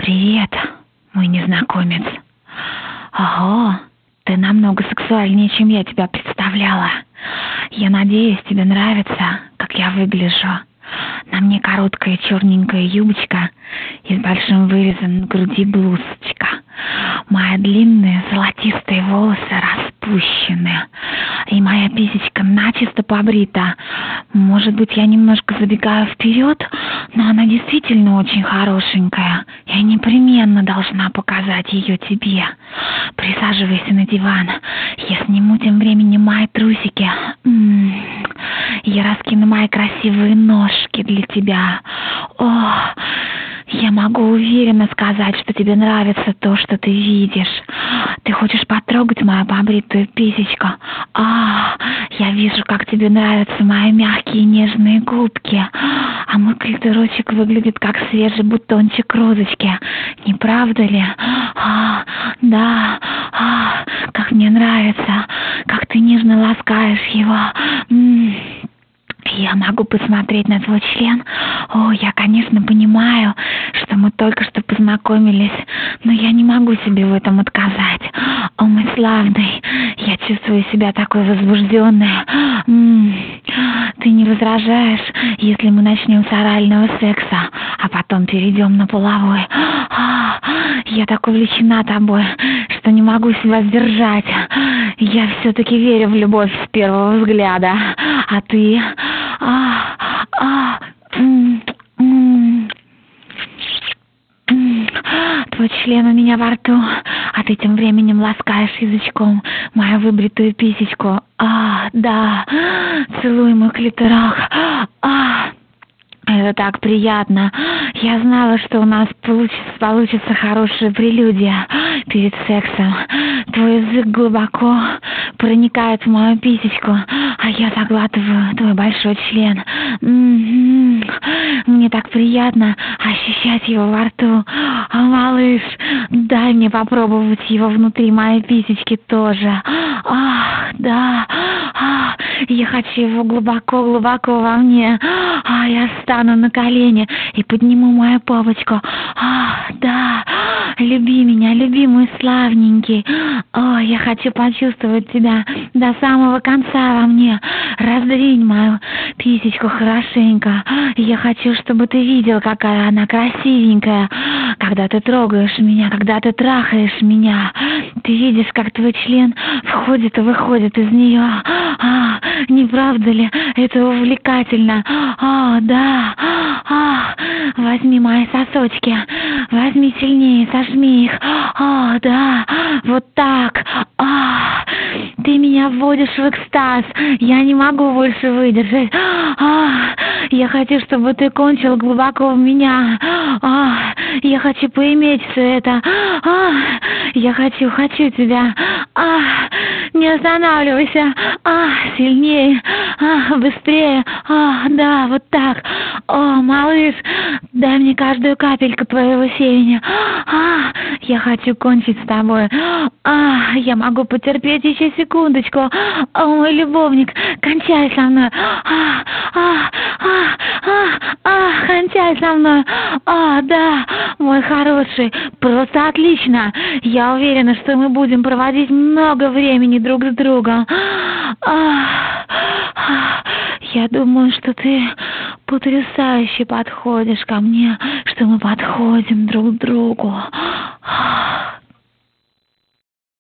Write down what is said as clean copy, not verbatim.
Привет, мой незнакомец. Ого, ты намного сексуальнее, чем я тебя представляла. Я надеюсь, тебе нравится, как я выгляжу. На мне короткая черненькая юбочка и с большим вырезом на груди блузочка. Мои длинные золотистые волосы распущены, и моя писечка начисто побрита. Может быть, я немножко забегаю вперед, но она действительно очень хорошенькая. Я непременно должна показать ее тебе. Присаживайся на диван. Я сниму тем временем мои трусики. Я раскину мои красивые ножки для тебя. О, я могу уверенно сказать, что тебе нравится то, что ты видишь. Ты хочешь потрогать мою побритую писечку? Я вижу, как тебе нравятся мои мягкие нежные губки. А мой клиторочек выглядит как свежий бутончик розочки. Не правда ли? Да. Как мне нравится, как ты нежно ласкаешь его. Я могу посмотреть на твой член? Я, конечно, понимаю, что мы только что познакомились, но я не могу себе в этом отказать. О, мой славный, я чувствую себя такой возбужденной. Ты не возражаешь, если мы начнем с орального секса, а потом перейдем на половой? Я так увлечена тобой, что не могу себя сдержать. Я все-таки верю в любовь с первого взгляда. А ты? Твой член у меня во рту, а ты тем временем ласкаешь язычком мою выбритую писечку. Да, целуй мой клиторок. Это так приятно. Я знала, что у нас получится хорошая прелюдия перед сексом. Твой язык глубоко проникает в мою писечку, а я заглатываю твой большой член. Мне так приятно ощущать его во рту. Малыш, дай мне попробовать его внутри моей писечки тоже. Да. Я хочу его глубоко-глубоко во мне. Я встану на колени и подниму мою попочку. Да. Люби меня, люби, мой славненький. Я хочу почувствовать тебя до самого конца во мне. Раздвинь мою писечку хорошенько. Я хочу, чтобы ты видел, какая она красивенькая. Когда ты трогаешь меня, когда ты трахаешь меня, ты видишь, как твой член входит и выходит из нее. Не правда ли? Это увлекательно. Да. Возьми мои сосочки. Возьми сильнее, сожми их. Да. Вот так. Ты меня вводишь в экстаз. Я не могу больше выдержать. Я хочу, чтобы ты кончил глубоко в меня. Я хочу поиметь все это. Я хочу тебя. Не останавливайся. Сильнее. Быстрее. Да, вот так. Малыш, дай мне каждую капельку твоего семени. Я хочу кончить с тобой. Я могу потерпеть еще секундочку. Мой любовник, кончай со мной. Кончай со мной. Да, мой хороший, просто отлично. Я уверена, что мы будем проводить много времени друг с другом. Я думаю, что ты потрясающе подходишь ко мне, что мы подходим друг к другу.